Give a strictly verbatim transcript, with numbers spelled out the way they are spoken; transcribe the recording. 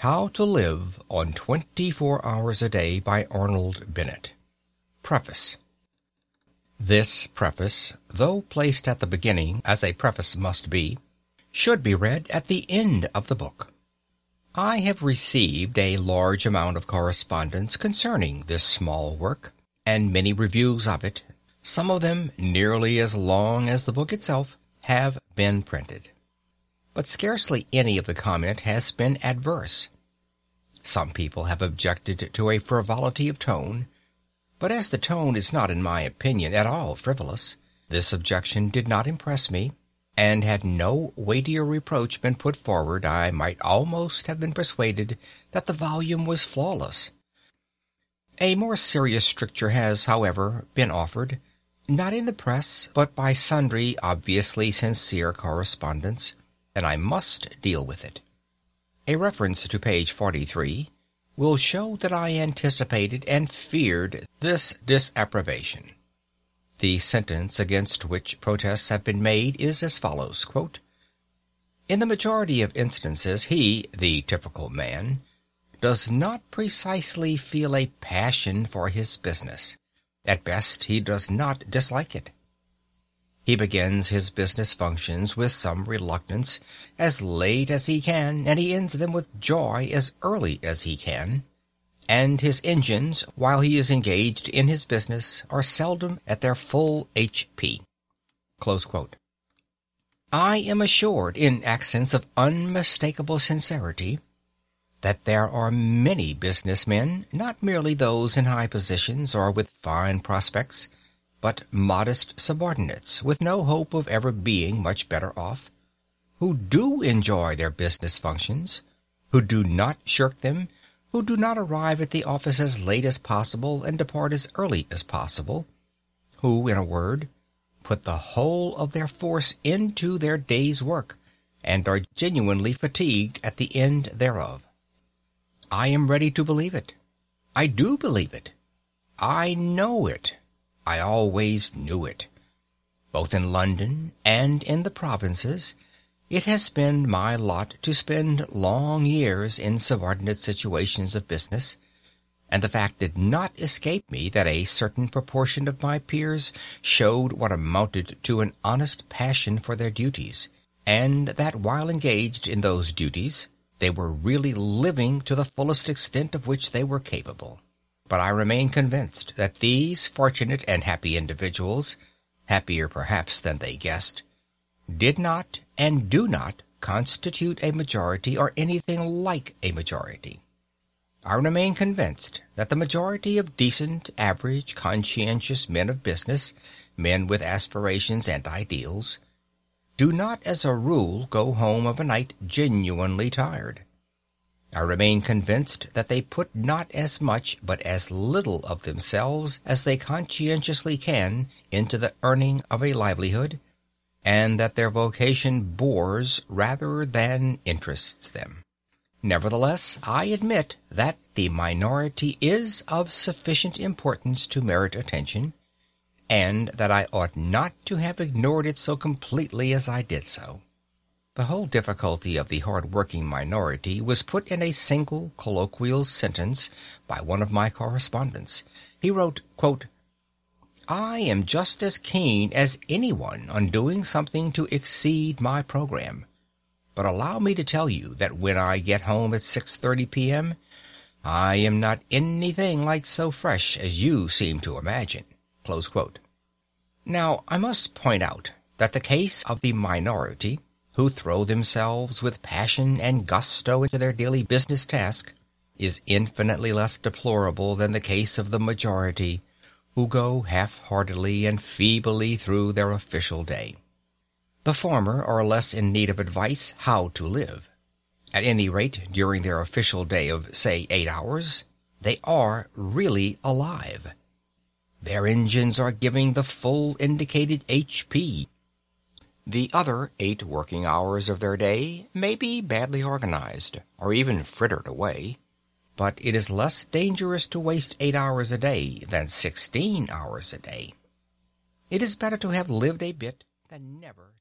How to Live on twenty-four Hours a Day by Arnold Bennett. Preface. This preface, though placed at the beginning, as a preface must be, should be read at the end of the book. I have received a large amount of correspondence concerning this small work, and many reviews of it, some of them nearly as long as the book itself, have been printed. But scarcely any of the comment has been adverse. Some people have objected to a frivolity of tone, but as the tone is not, in my opinion, at all frivolous, this objection did not impress me, and had no weightier reproach been put forward, I might almost have been persuaded that the volume was flawless. A more serious stricture has, however, been offered, not in the press, but by sundry obviously sincere correspondents, and I must deal with it. A reference to page forty-three will show that I anticipated and feared this disapprobation. The sentence against which protests have been made is as follows, quote, "In the majority of instances he, the typical man, does not precisely feel a passion for his business. At best he does not dislike it. He begins his business functions with some reluctance as late as he can, and he ends them with joy as early as he can, and his engines, while he is engaged in his business, are seldom at their full H P." Close quote. I am assured, in accents of unmistakable sincerity, that there are many business men, not merely those in high positions or with fine prospects, but modest subordinates, with no hope of ever being much better off, who do enjoy their business functions, who do not shirk them, who do not arrive at the office as late as possible and depart as early as possible, who, in a word, put the whole of their force into their day's work, and are genuinely fatigued at the end thereof. I am ready to believe it. I do believe it. I know it. I always knew it. Both in London and in the provinces, it has been my lot to spend long years in subordinate situations of business, and the fact did not escape me that a certain proportion of my peers showed what amounted to an honest passion for their duties, and that while engaged in those duties, they were really living to the fullest extent of which they were capable. But I remain convinced that these fortunate and happy individuals, happier perhaps than they guessed, did not and do not constitute a majority or anything like a majority. I remain convinced that the majority of decent, average, conscientious men of business, men with aspirations and ideals, do not as a rule go home of a night genuinely tired. I remain convinced that they put not as much but as little of themselves as they conscientiously can into the earning of a livelihood, and that their vocation bores rather than interests them. Nevertheless, I admit that the minority is of sufficient importance to merit attention, and that I ought not to have ignored it so completely as I did so. The whole difficulty of the hard-working minority was put in a single colloquial sentence by one of my correspondents. He wrote, quote, "I am just as keen as anyone on doing something to exceed my program, but allow me to tell you that when I get home at six thirty p.m., I am not anything like so fresh as you seem to imagine." Close quote. Now, I must point out that the case of the minority, who throw themselves with passion and gusto into their daily business task, is infinitely less deplorable than the case of the majority, who go half-heartedly and feebly through their official day. The former are less in need of advice how to live. At any rate, during their official day of, say, eight hours, they are really alive. Their engines are giving the full indicated H P. The other eight working hours of their day may be badly organized, or even frittered away, but it is less dangerous to waste eight hours a day than sixteen hours a day. It is better to have lived a bit than never